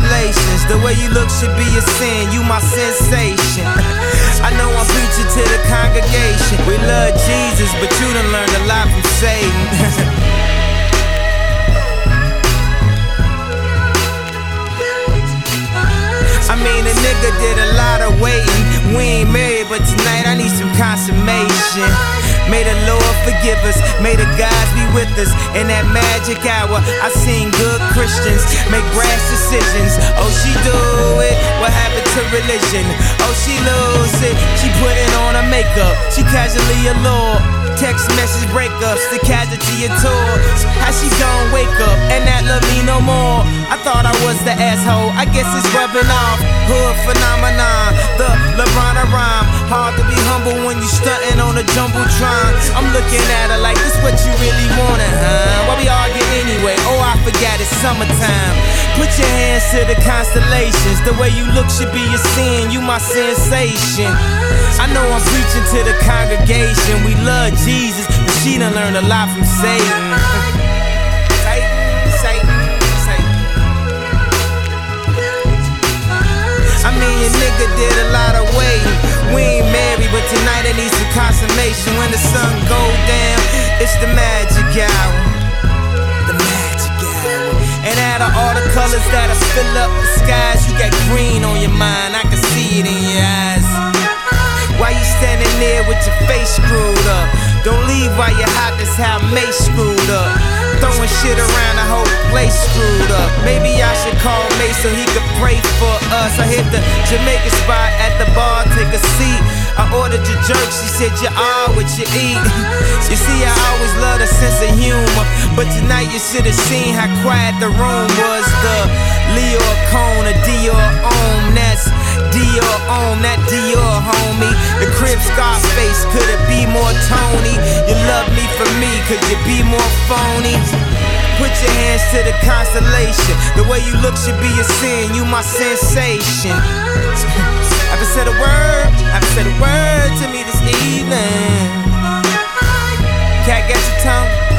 constellations. The way you look should be a sin, you my sensation. I know I'm preaching to the congregation. We love Jesus, but you done learned a lot from Satan. I mean, a nigga did a lot of waiting. We ain't married, but tonight I need some consummation. May the Lord forgive us, may the gods be with us. In that magic hour, I seen good Christians make brash decisions. Oh, she do it, what happened to religion? Oh, she lose it, she putting on her makeup. She casually allured, text message breakups, the casualty of tours. How she gon' wake up and not love me no more? I thought I was the asshole, I guess it's rubbing off. Hood phenomenon, the LeBron rhyme. Hard to be humble when you stuntin' on a jumbotron. I'm looking at her like, this what you really wanted, huh? Why we argue anyway? Oh, I forgot it's summertime. Put your hands to the constellations. The way you look should be a sin, you my sensation. I know I'm preaching to the congregation. We love Jesus, but she done learned a lot from Satan. I mean, your nigga did a lot of waiting. We ain't married, but tonight I need some consummation. When the sun go down, it's the magic hour. The magic hour. And out of all the colors that'll fill up the skies, you got green on your mind, I can see it in your eyes. Why you standing there with your face screwed up? Don't leave while you're hot, that's how Mace screwed up. Throwing shit around, the whole place screwed up. Maybe I should call Mace so he could pray for us. I hit the Jamaican spot at the bar, take a seat. I ordered your jerk, she said you are what you eat. You see, I always love a sense of humor, but tonight you should have seen how quiet the room was. The Leo Cone, a Dior Om, that's Dior Om, that Dior homie. The crib Scarface, could it be more Tony? You love me for me, could you be more phony? Put your hands to the constellation. The way you look should be a sin, you my sensation. Haven't said a word to me this evening. Cat, got your tongue?